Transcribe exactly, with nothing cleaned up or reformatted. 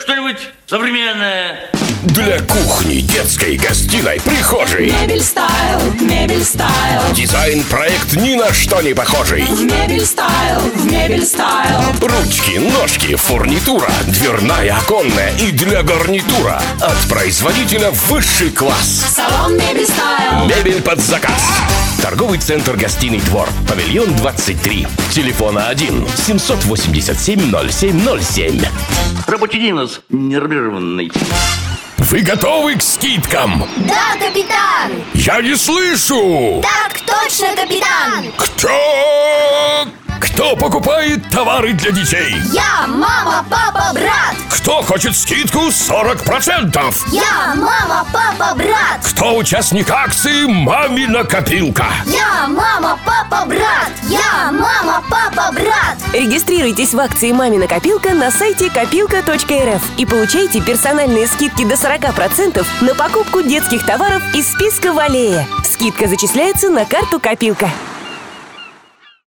что-нибудь современное. Для кухни, детской, гостиной, прихожей. Мебель стайл, мебель стайл. Дизайн-проект ни на что не похожий. В мебель стайл, в мебель стайл. Ручки, ножки, фурнитура, дверная, оконная и для гарнитура. От производителя высший класс. Салон мебель стайл. Мебель под заказ. Торговый центр «Гостиный двор», павильон двадцать три. Телефона один семьсот восемьдесят семь ноль семь ноль семь. Рабочий день у нас нервированный. Вы готовы к скидкам? Да, капитан! Я не слышу! Так точно, капитан! Кто? Кто покупает товары для детей? Я, мама, папа, брат! Кто хочет скидку сорок процентов? Я, мама, папа, брат! Кто участник акции «Мамина копилка»? Я, мама, папа, брат! Я, мама, папа, брат! Регистрируйтесь в акции «Мамина копилка» на сайте копилка точка эр эф и получайте персональные скидки до сорок процентов на покупку детских товаров из списка «Валея». Скидка зачисляется на карту «Копилка».